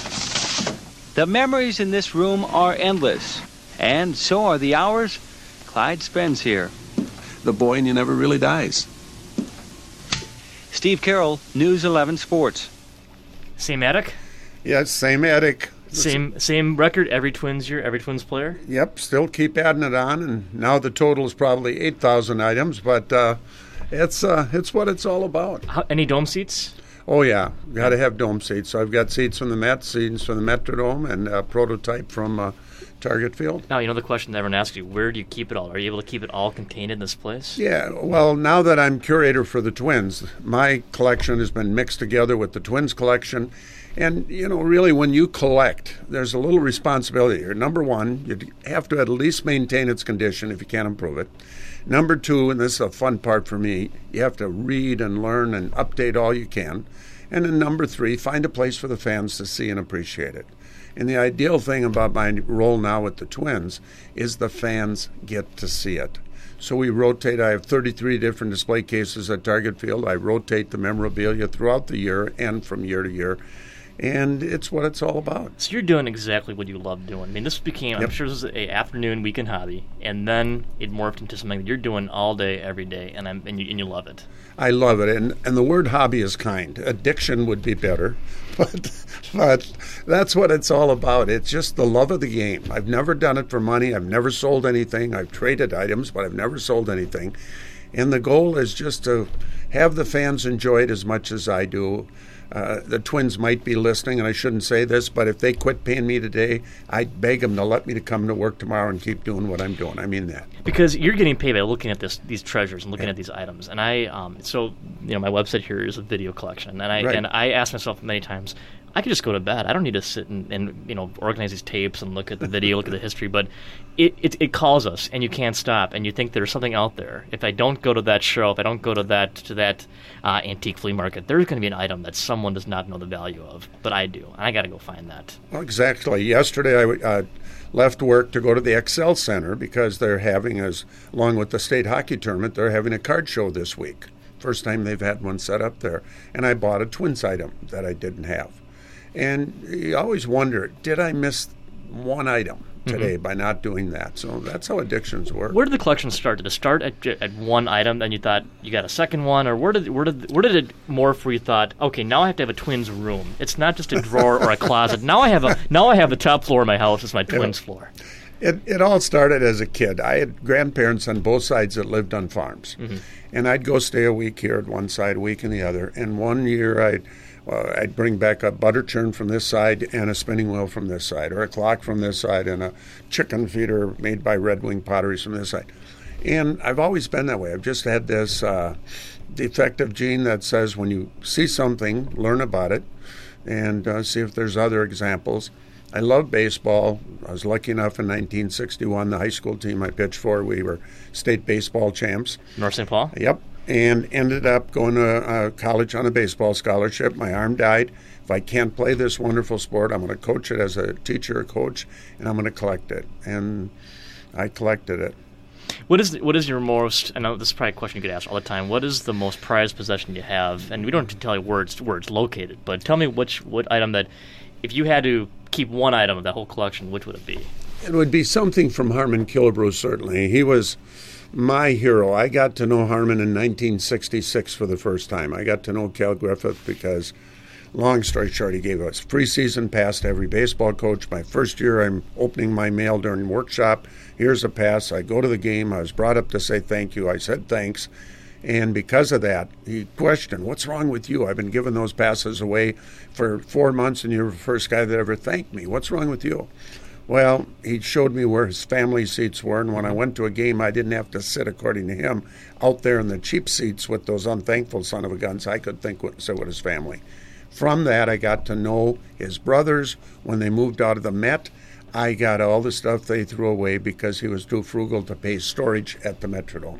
[SPEAKER 9] The memories in this room are endless, and so are the hours Clyde spends here.
[SPEAKER 11] The boy in you never really dies.
[SPEAKER 9] Steve Carroll, News eleven Sports.
[SPEAKER 1] Same attic?
[SPEAKER 7] Yes, same attic.
[SPEAKER 1] Same same record every Twins year, every Twins player?
[SPEAKER 7] Yep, still keep adding it on, and now the total is probably eight thousand items, but uh, it's uh, it's what it's all about.
[SPEAKER 1] How, any dome seats?
[SPEAKER 7] Oh, yeah. Got to have dome seats. So I've got seats from the Mets, seats from the Metrodome, and a prototype from uh, Target Field.
[SPEAKER 1] Now, you know the question that everyone asks you, where do you keep it all? Are you able to keep it all contained in this place?
[SPEAKER 7] Yeah, well, now that I'm curator for the Twins, my collection has been mixed together with the Twins collection. And, you know, really when you collect, there's a little responsibility here. Number one, you have to at least maintain its condition if you can't improve it. Number two, and this is a fun part for me, you have to read and learn and update all you can. And then number three, find a place for the fans to see and appreciate it. And the ideal thing about my role now with the Twins is the fans get to see it. So we rotate. I have thirty-three different display cases at Target Field. I rotate the memorabilia throughout the year and from year to year. And it's what it's all about.
[SPEAKER 1] So you're doing exactly what you love doing. I mean, this became, yep. I'm sure this is a afternoon, weekend hobby, and then it morphed into something that you're doing all day, every day, and I'm and you, and you love it.
[SPEAKER 7] I love it, and and the word hobby is kind. Addiction would be better, but but that's what it's all about. It's just the love of the game. I've never done it for money. I've never sold anything. I've traded items, but I've never sold anything. And the goal is just to have the fans enjoy it as much as I do. Uh, the Twins might be listening, and I shouldn't say this, but if they quit paying me today, I'd beg them to let me to come to work tomorrow and keep doing what I'm doing. I mean that.
[SPEAKER 1] Because you're getting paid by looking at this, these treasures and looking yeah. at these items. And I, um, so, you know, my website here is a video collection. And I,
[SPEAKER 7] right.
[SPEAKER 1] and I ask myself many times, I could just go to bed. I don't need to sit and, and you know organize these tapes and look at the video, look at the history. But it, it it calls us, and you can't stop. And you think there's something out there. If I don't go to that show, if I don't go to that to that uh, antique flea market, there's going to be an item that someone does not know the value of, but I do. And I got to go find that.
[SPEAKER 7] Well, exactly. Yesterday I uh, left work to go to the Excel Center because they're having, as along with the state hockey tournament, they're having a card show this week. First time they've had one set up there, and I bought a Twins item that I didn't have. And you always wonder, did I miss one item today mm-hmm. by not doing that? So that's how addictions work.
[SPEAKER 1] Where did the collection start? Did it start at, at one item, then you thought you got a second one, or where did where did where did it morph where you thought, okay, now I have to have a Twins room? It's not just a drawer or a closet. Now I have a now I have the top floor of my house is my Twins yeah. floor.
[SPEAKER 7] It it all started as a kid. I had grandparents on both sides that lived on farms, mm-hmm. and I'd go stay a week here at one side, a week in the other. And one year I'd Uh, I'd bring back a butter churn from this side and a spinning wheel from this side, or a clock from this side and a chicken feeder made by Red Wing Potteries from this side. And I've always been that way. I've just had this uh, defective gene that says when you see something, learn about it and uh, see if there's other examples. I love baseball. I was lucky enough in nineteen sixty-one, the high school team I pitched for, we were state baseball champs.
[SPEAKER 1] North Saint Paul?
[SPEAKER 7] Yep. And ended up going to uh, college on a baseball scholarship. My arm died. If I can't play this wonderful sport, I'm going to coach it as a teacher or coach, and I'm going to collect it. And I collected it.
[SPEAKER 1] What is what is your most, I know this is probably a question you get asked all the time, what is the most prized possession you have? And we don't have to tell you where it's, where it's located, but tell me which what item that, if you had to keep one item of that whole collection, which would it be?
[SPEAKER 7] It would be something from Harmon Killebrew, certainly. He was my hero. I got to know Harmon in nineteen sixty-six for the first time. I got to know Cal Griffith because, long story short, he gave us free season pass to every baseball coach. My first year, I'm opening my mail during workshop. Here's a pass. I go to the game. I was brought up to say thank you. I said thanks. And because of that, he questioned, what's wrong with you? I've been giving those passes away for four months, and you're the first guy that ever thanked me. What's wrong with you? Well, he showed me where his family seats were, and when I went to a game, I didn't have to sit, according to him, out there in the cheap seats with those unthankful son of a guns. I could think what, sit with his family. From that, I got to know his brothers. When they moved out of the Met, I got all the stuff they threw away because he was too frugal to pay storage at the Metrodome.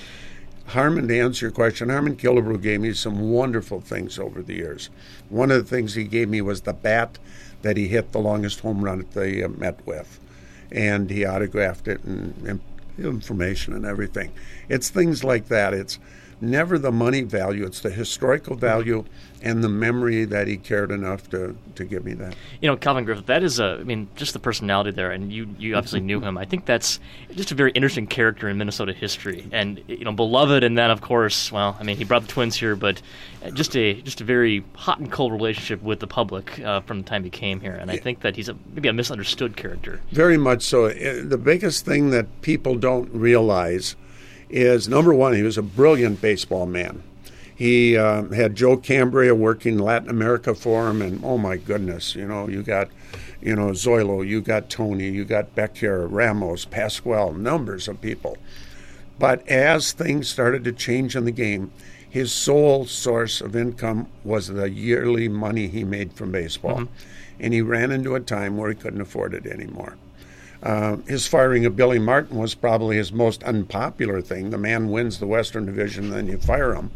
[SPEAKER 7] Harmon, to answer your question, Harmon Killebrew gave me some wonderful things over the years. One of the things he gave me was the bat that he hit the longest home run at the uh, Met with. And he autographed it and, and information and everything. It's things like that. It's never the money value. It's the historical value and the memory that he cared enough to, to give me that.
[SPEAKER 1] You know, Calvin Griffith, that is a, I mean, just the personality there, and you, you obviously knew him. I think that's just a very interesting character in Minnesota history. And, you know, beloved, and then, of course, well, I mean, he brought the Twins here, but just a just a very hot and cold relationship with the public uh, from the time he came here. And I think that he's a, maybe a misunderstood character.
[SPEAKER 7] Very much so. The biggest thing that people don't realize is, number one, he was a brilliant baseball man. He uh, had Joe Cambria working Latin America for him, and oh my goodness, you know, you got, you know, Zoilo, you got Tony, you got Becker, Ramos, Pascual, numbers of people. But as things started to change in the game, his sole source of income was the yearly money he made from baseball. Mm-hmm. And he ran into a time where he couldn't afford it anymore. Uh, his firing of Billy Martin was probably his most unpopular thing. The man wins the Western Division, then you fire him.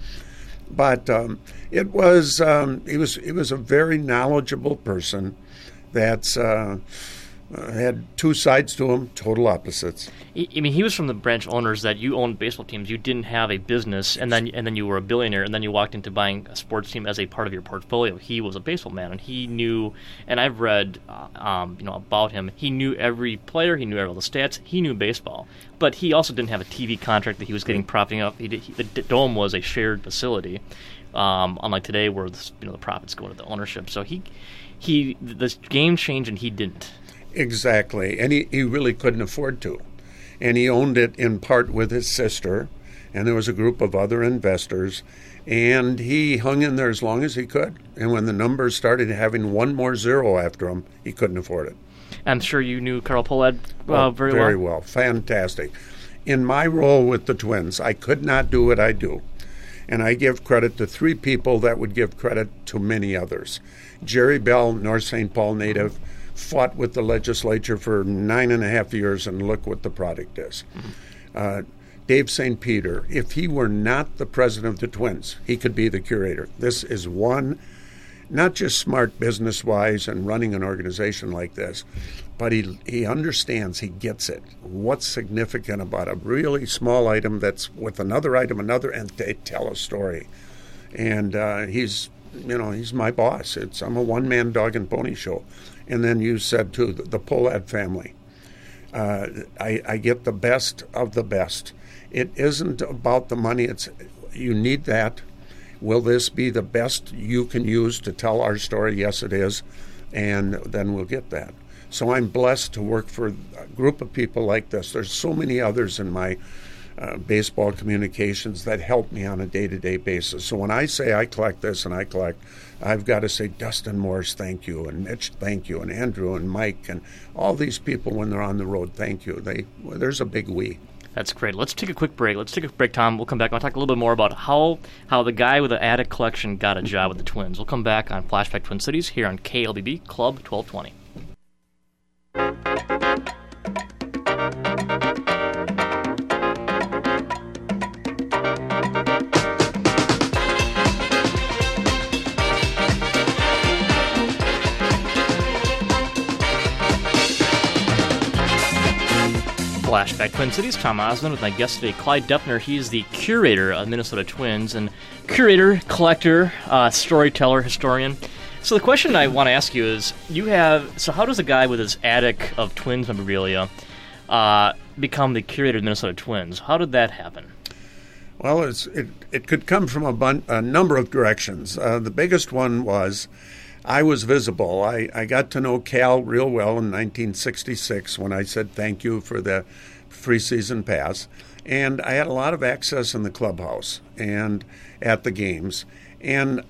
[SPEAKER 7] But um, it was um, he was he was a very knowledgeable person that's uh, uh, had two sides to him, total opposites.
[SPEAKER 1] I mean, he was from the branch owners that you owned baseball teams. You didn't have a business, and then and then you were a billionaire, and then you walked into buying a sports team as a part of your portfolio. He was a baseball man, and he knew. And I've read, uh, um, you know, about him. He knew every player. He knew all the stats. He knew baseball, but he also didn't have a T V contract that he was getting propping up. He did, he, the Dome was a shared facility, um, unlike today where the, you know the profits go to the ownership. So he, he, the game changed, and he didn't.
[SPEAKER 7] Exactly, and he, he really couldn't afford to. And he owned it in part with his sister, and there was a group of other investors, and he hung in there as long as he could. And when the numbers started having one more zero after him, he couldn't afford it.
[SPEAKER 1] I'm sure you knew Carl Pohlad uh,
[SPEAKER 7] oh,
[SPEAKER 1] very,
[SPEAKER 7] very
[SPEAKER 1] well.
[SPEAKER 7] Very well, fantastic. In my role with the Twins, I could not do what I do. And I give credit to three people that would give credit to many others. Jerry Bell, North Saint Paul native, fought with the legislature for nine and a half years, and look what the product is. Mm-hmm. Uh, Dave Saint Peter, if he were not the president of the Twins, he could be the curator. This is one, not just smart business-wise and running an organization like this, but he he understands, he gets it. What's significant about a really small item that's with another item, another, and they tell a story. And uh, he's, you know, he's my boss. It's I'm a one-man dog and pony show. And then you said, too, the, the Pohlad family. Uh, I, I get the best of the best. It isn't about the money. It's you need that. Will this be the best you can use to tell our story? Yes, it is. And then we'll get that. So I'm blessed to work for a group of people like this. There's so many others in my uh, baseball communications that help me on a day-to-day basis. So when I say I collect this and I collect, I've got to say Dustin Morris, thank you, and Mitch, thank you, and Andrew and Mike, and all these people when they're on the road, thank you. They well, there's a big we.
[SPEAKER 1] That's great. Let's take a quick break. Let's take a break, Tom. We'll come back. I'll talk a little bit more about how how the guy with the attic collection got a job with the Twins. We'll come back on Flashback Twin Cities here on K L B B Club twelve twenty. Flashback Twin Cities, Tom Osmond with my guest today, Clyde Duffner. He's the curator of Minnesota Twins, and curator, collector, uh, storyteller, historian. So the question I want to ask you is, you have, so how does a guy with his attic of Twins memorabilia uh, become the curator of Minnesota Twins? How did that happen?
[SPEAKER 7] Well, it's, it, it could come from a, bun- a number of directions. Uh, the biggest one was I was visible. I, I got to know Cal real well in nineteen sixty-six when I said thank you for the free season pass. And I had a lot of access in the clubhouse and at the games. And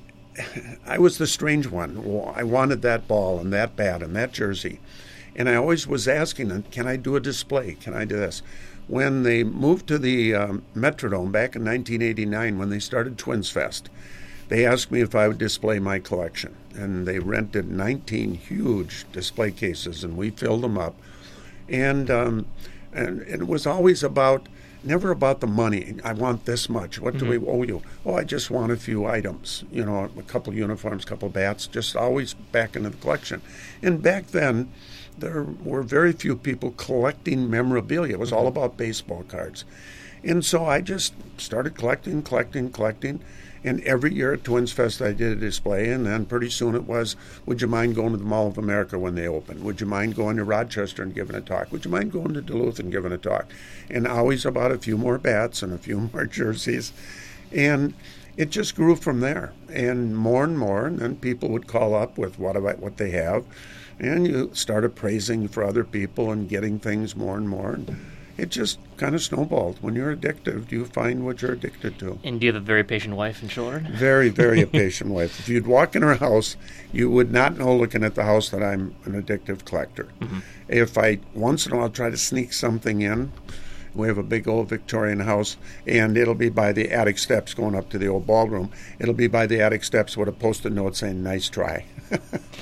[SPEAKER 7] I was the strange one. I wanted that ball and that bat and that jersey. And I always was asking them, can I do a display? Can I do this? When they moved to the um, Metrodome back in nineteen eighty-nine, when they started Twins Fest, they asked me if I would display my collection, and they rented nineteen huge display cases, and we filled them up. And, um, and, and it was always about, never about the money. I want this much. What do mm-hmm. we owe you? Oh, I just want a few items, you know, a couple uniforms, a couple bats, just always back into the collection. And back then, there were very few people collecting memorabilia. It was all about baseball cards. And so I just started collecting, collecting, collecting. And every year at Twins Fest, I did a display, and then pretty soon it was, would you mind going to the Mall of America when they open? Would you mind going to Rochester and giving a talk? Would you mind going to Duluth and giving a talk? And always about a few more bats and a few more jerseys. And it just grew from there, and more and more, and then people would call up with what about what they have, and you start appraising for other people and getting things more and more. And it just kind of snowballed. When you're addicted, you find what you're addicted to.
[SPEAKER 1] And do you have a very patient wife and children?
[SPEAKER 7] Very, very a patient wife. If you'd walk in her house, you would not know looking at the house that I'm an addictive collector. Mm-hmm. If I, once in a while, try to sneak something in, we have a big old Victorian house, and it'll be by the attic steps going up to the old ballroom. It'll be by the attic steps with a post-it note saying, nice try.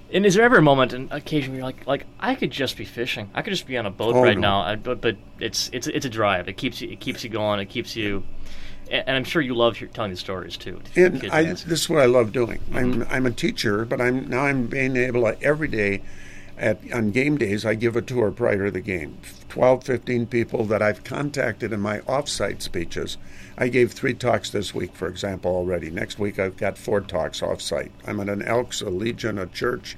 [SPEAKER 1] And is there ever a moment, an occasion, where you're like, like I could just be fishing. I could just be on a boat
[SPEAKER 7] oh,
[SPEAKER 1] right
[SPEAKER 7] no.
[SPEAKER 1] now. I, but but it's it's it's a drive. It keeps you it keeps you going. It keeps you. And I'm sure you love telling the stories too.
[SPEAKER 7] And I, this is what I love doing. Mm-hmm. I'm I'm a teacher, but I'm now I'm being able to every day, at on game days, I give a tour prior to the game. twelve, fifteen people that I've contacted in my off-site speeches. I gave three talks this week, for example, already. Next week I've got four talks off-site. I'm at an Elks, a Legion, a church,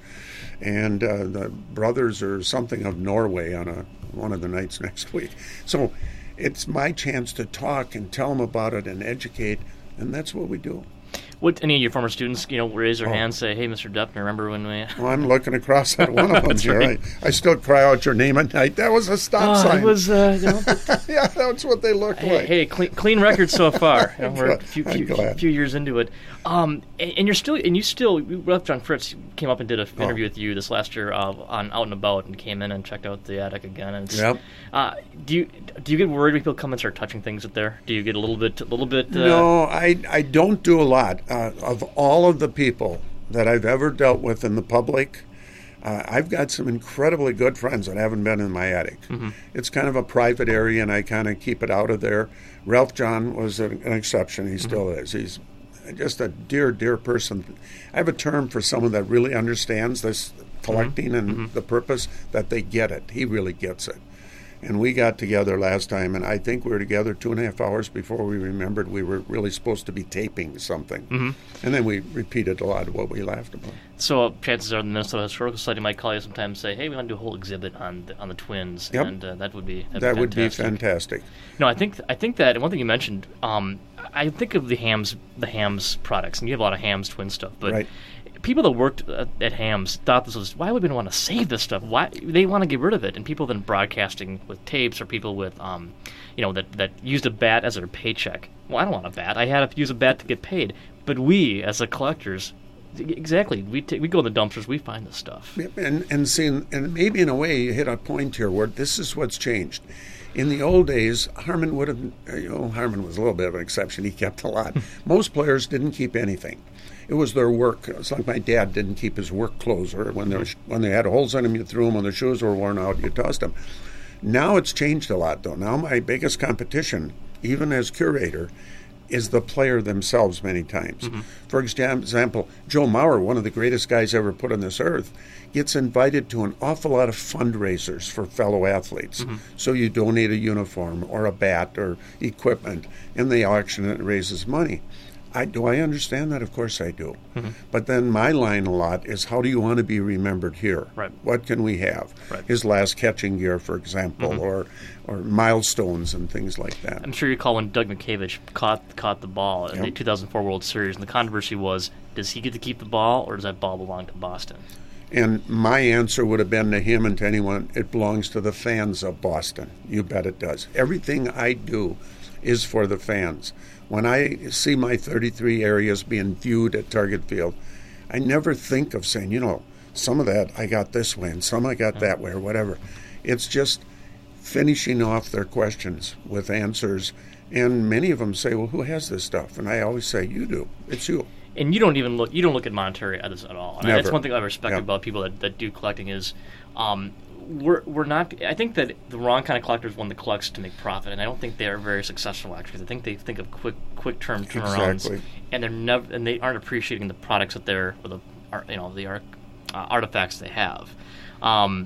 [SPEAKER 7] and uh, the Brothers or something of Norway on a one of the nights next week. So it's my chance to talk and tell them about it and educate, and that's what we do.
[SPEAKER 1] Would any of your former students, you know, raise their
[SPEAKER 7] Oh.
[SPEAKER 1] hands, say, "Hey, Mister Duffner, remember when we?"
[SPEAKER 7] Well, I'm looking across at one of them
[SPEAKER 1] That's
[SPEAKER 7] here.
[SPEAKER 1] right.
[SPEAKER 7] I, I still cry out your name at night. That was a stop
[SPEAKER 1] Oh,
[SPEAKER 7] sign.
[SPEAKER 1] it was, uh, you know,
[SPEAKER 7] yeah, that's what they look
[SPEAKER 1] Hey,
[SPEAKER 7] like.
[SPEAKER 1] hey, clean, clean record so far. You know,
[SPEAKER 7] I'm
[SPEAKER 1] we're a
[SPEAKER 7] glad-
[SPEAKER 1] few,
[SPEAKER 7] I'm
[SPEAKER 1] few,
[SPEAKER 7] glad.
[SPEAKER 1] few years into it, um, and, and you're still, and you still, Ralph John Fritz came up and did an
[SPEAKER 7] Oh.
[SPEAKER 1] interview with you this last year uh, on Out and About, and came in and checked out the attic again. And it's,
[SPEAKER 7] Yep.
[SPEAKER 1] uh, do you do you get worried when people come and start touching things up there? Do you get a little bit, a little bit? Uh,
[SPEAKER 7] No, I, I don't do a lot. Uh, of all of the people that I've ever dealt with in the public, uh, I've got some incredibly good friends that haven't been in my attic.
[SPEAKER 1] Mm-hmm.
[SPEAKER 7] It's kind of a private area, and I kind of keep it out of there. Ralph John was an, an exception. He still
[SPEAKER 1] Mm-hmm.
[SPEAKER 7] is. He's just a dear, dear person. I have a term for someone that really understands this collecting and
[SPEAKER 1] Mm-hmm.
[SPEAKER 7] the purpose, that they get it. He really gets it. And we got together last time, and I think we were together two and a half hours before we remembered we were really supposed to be taping something.
[SPEAKER 1] Mm-hmm.
[SPEAKER 7] And then we repeated a lot of what we laughed about.
[SPEAKER 1] So uh, chances are the Minnesota Historical Society might call you sometime and say, "Hey, we want to do a whole exhibit on the, on the twins,"
[SPEAKER 7] Yep.
[SPEAKER 1] and uh, that would be that'd
[SPEAKER 7] That
[SPEAKER 1] be
[SPEAKER 7] would be
[SPEAKER 1] fantastic.
[SPEAKER 7] fantastic.
[SPEAKER 1] No, I think I think that one thing you mentioned. Um, I think of the Hams the Hams products, and you have a lot of Hams twin stuff, but.
[SPEAKER 7] Right.
[SPEAKER 1] People that worked at, at Hams thought this was, why would we want to save this stuff? Why they want to get rid of it? And people then broadcasting with tapes, or people with, um, you know, that, that used a bat as their paycheck. Well, I don't want a bat. I had to use a bat to get paid. But we, as the collectors, exactly, we ta- we go in the dumpsters, we find this stuff.
[SPEAKER 7] Yep, And and see, and maybe in a way you hit a point here where this is what's changed. In the old days, Harmon would have, you know, Harmon was a little bit of an exception. He kept a lot. Most players didn't keep anything. It was their work. It's like my dad didn't keep his work clothes, or when they were, when they had holes in them, you threw them. When their shoes were worn out, you tossed them. Now it's changed a lot, though. Now my biggest competition, even as curator, is the player themselves many times.
[SPEAKER 1] Mm-hmm.
[SPEAKER 7] For example, Joe Mauer, one of the greatest guys ever put on this earth, gets invited to an awful lot of fundraisers for fellow athletes.
[SPEAKER 1] Mm-hmm.
[SPEAKER 7] So you donate a uniform or a bat or equipment, and they auction it and raises money. I, do I understand that? Of course I do.
[SPEAKER 1] Mm-hmm.
[SPEAKER 7] But then my line a lot is, how do you want to be remembered here?
[SPEAKER 1] Right.
[SPEAKER 7] What can we have?
[SPEAKER 1] Right.
[SPEAKER 7] His last catching gear, for example,
[SPEAKER 1] Mm-hmm.
[SPEAKER 7] or or milestones and things like that.
[SPEAKER 1] I'm sure you recall when Doug McCavish caught caught the ball in the
[SPEAKER 7] Yep.
[SPEAKER 1] two thousand four World Series, and the controversy was, does he get to keep the ball, or does that ball belong to Boston?
[SPEAKER 7] And my answer would have been to him and to anyone, it belongs to the fans of Boston. You bet it does. Everything I do is for the fans. When I see my thirty-three areas being viewed at Target Field, I never think of saying, you know, some of that I got this way and some I got that way or whatever. It's just finishing off their questions with answers. And many of them say, well, who has this stuff? And I always say, you do. It's you.
[SPEAKER 1] And you don't even look you don't look at monetary items at all. And
[SPEAKER 7] Never.
[SPEAKER 1] that's one thing I respect
[SPEAKER 7] Yeah.
[SPEAKER 1] about people that, that do collecting is um, we're we're not. I think that the wrong kind of collector is one that collects to make profit, and I don't think they are very successful actually. 'Cause I think they think of quick quick term turnarounds,
[SPEAKER 7] Exactly.
[SPEAKER 1] and they're never and they aren't appreciating the products that they're or the art- you know the art, uh, artifacts they have. Um,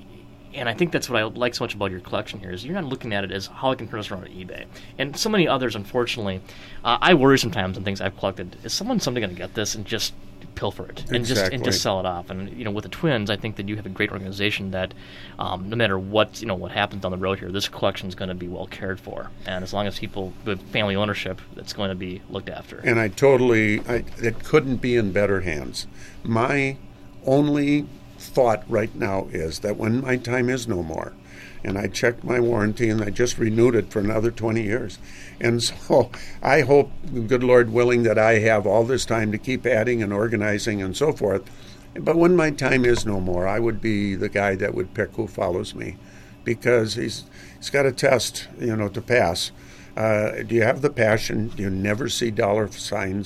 [SPEAKER 1] And I think that's what I like so much about your collection here is you're not looking at it as how I can turn this around on eBay. And so many others, unfortunately, uh, I worry sometimes on things I've collected. Is someone someday going to get this and just pilfer it and just and
[SPEAKER 7] Exactly.
[SPEAKER 1] just sell it off? And you know, with the twins, I think that you have a great organization that, um, no matter what you know what happens down the road here, this collection is going to be well cared for. And as long as people with family ownership, it's going to be looked after.
[SPEAKER 7] And I totally, I, it couldn't be in better hands. My only thought right now is that when my time is no more, and I checked my warranty and I just renewed it for another twenty years. And so I hope, good Lord willing, that I have all this time to keep adding and organizing and so forth. But when my time is no more, I would be the guy that would pick who follows me, because he's he's got a test, you know, to pass. Uh, do you have the passion? Do you never see dollar signs?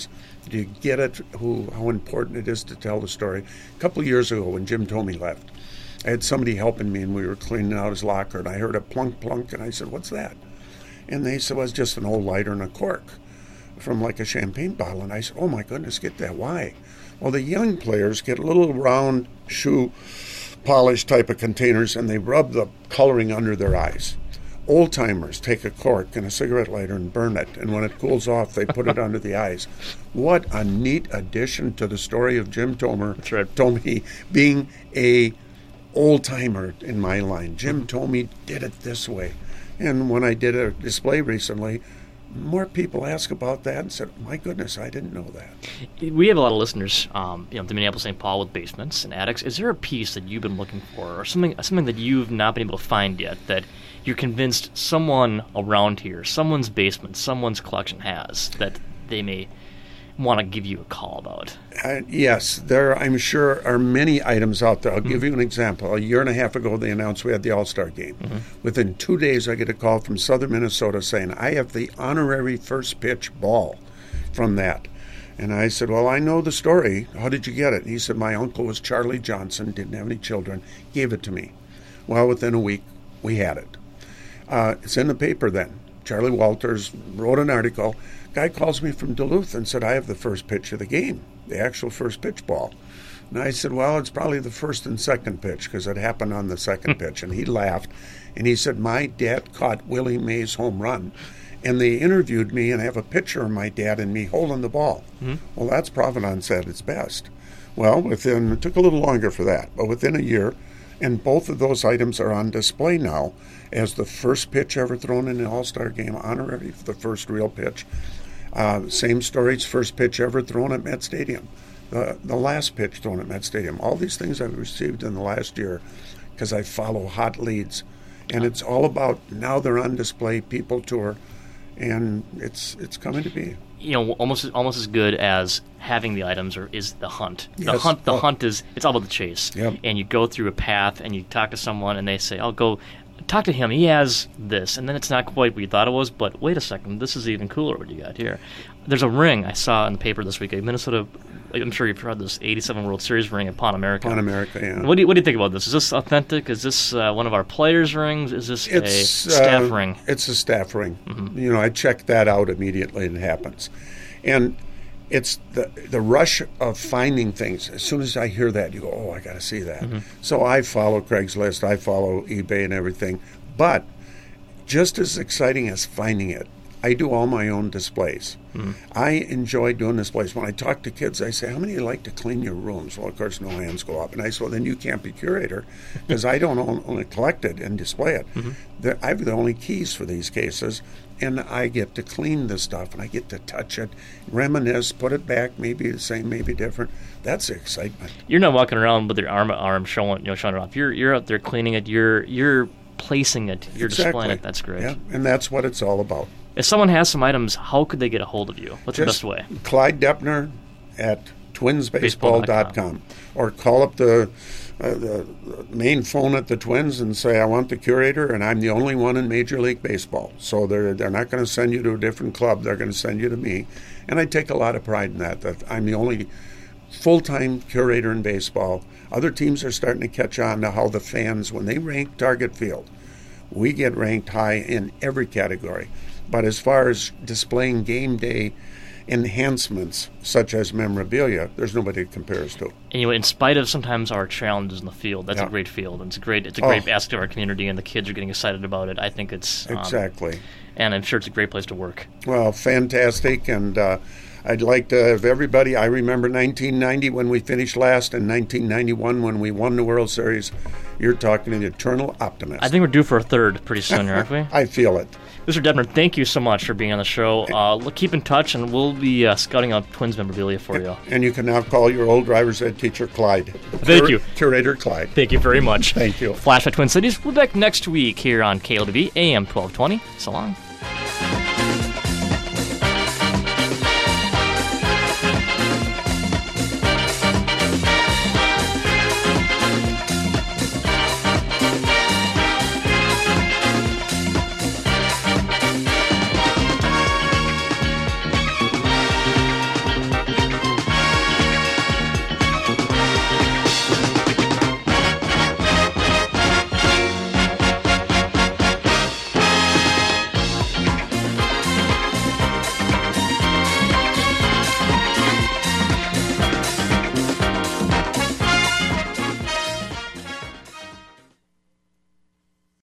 [SPEAKER 7] Do you get it, who, how important it is to tell the story? A couple of years ago when Jim Thome left, I had somebody helping me, and we were cleaning out his locker, and I heard a plunk, plunk, and I said, what's that? And they said, well, it's just an old lighter and a cork from like a champagne bottle. And I said, oh, my goodness, get that. Why? Well, the young players get little round shoe polish type of containers, and they rub the coloring under their eyes. Old-timers take a cork and a cigarette lighter and burn it, and when it cools off, they put it under the eyes. What a neat addition to the story of Jim Thome,
[SPEAKER 1] That's right.
[SPEAKER 7] Thome being a old-timer in my line. Jim Thome did it this way. And when I did a display recently, more people asked about that and said, my goodness, I didn't know that.
[SPEAKER 1] We have a lot of listeners, um, you know, to Minneapolis, Saint Paul with basements and attics. Is there a piece that you've been looking for, or something something that you've not been able to find yet, that you're convinced someone around here, someone's basement, someone's collection has, that they may want to give you a call about?
[SPEAKER 7] Uh, yes, there, I'm sure, are many items out there. I'll mm-hmm. give you an example. A year and a half ago, they announced we had the All-Star game. Mm-hmm. Within two days, I get a call from Southern Minnesota saying, I have the honorary first pitch ball from that. And I said, well, I know the story. How did you get it? And he said, my uncle was Charlie Johnson, didn't have any children, gave it to me. Well, within a week, we had it. Uh, it's in the paper then. Charlie Walters wrote an article. Guy calls me from Duluth and said, I have the first pitch of the game, the actual first pitch ball. And I said, well, it's probably the first and second pitch because it happened on the second pitch. And he laughed. And he said, my dad caught Willie Mays' home run. And they interviewed me and have a picture of my dad and me holding the ball. Mm-hmm. Well, that's Providence at its best. Well, within, it took a little longer for that, but within a year, and both of those items are on display now as the first pitch ever thrown in an All-Star game, honorary for the first real pitch. Uh, same storage, first pitch ever thrown at Met Stadium. The, the last pitch thrown at Met Stadium. All these things I've received in the last year because I follow hot leads. And it's all about, now they're on display, people tour, and it's it's coming to be.
[SPEAKER 1] You know, almost almost as good as having the items or is the hunt. The
[SPEAKER 7] Yes.
[SPEAKER 1] hunt the
[SPEAKER 7] Oh.
[SPEAKER 1] hunt is, it's all about the chase.
[SPEAKER 7] Yep.
[SPEAKER 1] And you go through a path and you talk to someone and they say, I'll go talk to him, he has this, and then it's not quite what you thought it was, but wait a second, this is even cooler what you got here. There's a ring I saw in the paper this week, a Minnesota, I'm sure you've heard this, eighty-seven World Series ring at Pan America.
[SPEAKER 7] Pan America, yeah.
[SPEAKER 1] What do you, what do you think about this? Is this authentic? Is this uh, one of our players' rings? Is this
[SPEAKER 7] It's
[SPEAKER 1] a staff
[SPEAKER 7] uh,
[SPEAKER 1] ring?
[SPEAKER 7] It's a staff ring.
[SPEAKER 1] Mm-hmm.
[SPEAKER 7] You know, I check that out immediately and it happens. And it's the the rush of finding things. As soon as I hear that, you go, oh, I got to see that.
[SPEAKER 1] Mm-hmm.
[SPEAKER 7] So I follow Craigslist, I follow eBay and everything. But just as exciting as finding it, I do all my own displays. Mm-hmm. I enjoy doing displays. When I talk to kids, I say, how many of you like to clean your rooms? Well, of course, no hands go up. And I say, well, then you can't be curator because I don't own, only collect it and display it. Mm-hmm. I have the only keys for these cases, and I get to clean the stuff, and I get to touch it, reminisce, put it back, maybe the same, maybe different. That's the excitement.
[SPEAKER 1] You're not walking around with your arm arm showing you know showing it off. You're you're out there cleaning it. You're you're placing it. You're
[SPEAKER 7] Exactly.
[SPEAKER 1] displaying it. That's great.
[SPEAKER 7] Yeah, and that's what it's all about.
[SPEAKER 1] If someone has some items, how could they get a hold of you? What's
[SPEAKER 7] Just
[SPEAKER 1] the best way?
[SPEAKER 7] Clyde Deppner at twins baseball dot com, or call up the, uh, the main phone at the Twins and say, I want the curator, and I'm the only one in Major League Baseball. So they're, they're not going to send you to a different club. They're going to send you to me. And I take a lot of pride in that, that I'm the only full-time curator in baseball. Other teams are starting to catch on to how the fans, when they rank Target Field, we get ranked high in every category. But as far as displaying game day enhancements, such as memorabilia, there's nobody that compares to.
[SPEAKER 1] Anyway, in spite of sometimes our challenges in the field, that's
[SPEAKER 7] Yeah.
[SPEAKER 1] a great field. And it's a great, it's a
[SPEAKER 7] Oh.
[SPEAKER 1] great aspect of our community, and the kids are getting excited about it. I think it's um,
[SPEAKER 7] Exactly.
[SPEAKER 1] and I'm sure it's a great place to work.
[SPEAKER 7] Well, fantastic, and uh, I'd like to have everybody, I remember nineteen ninety when we finished last, and nineteen ninety-one when we won the World Series. You're talking an eternal optimist.
[SPEAKER 1] I think we're due for a third pretty soon, aren't we?
[SPEAKER 7] I feel it.
[SPEAKER 1] Mister Deppner, thank you so much for being on the show. Uh, look, keep in touch, and we'll be uh, scouting out Twins memorabilia for you.
[SPEAKER 7] And you can now call your old driver's ed teacher Clyde.
[SPEAKER 1] Thank you.
[SPEAKER 7] Curator Clyde.
[SPEAKER 1] Thank you very much.
[SPEAKER 7] Thank you.
[SPEAKER 1] Flash at Twin Cities. We'll be back next week here on K L D B A M twelve twenty. So long.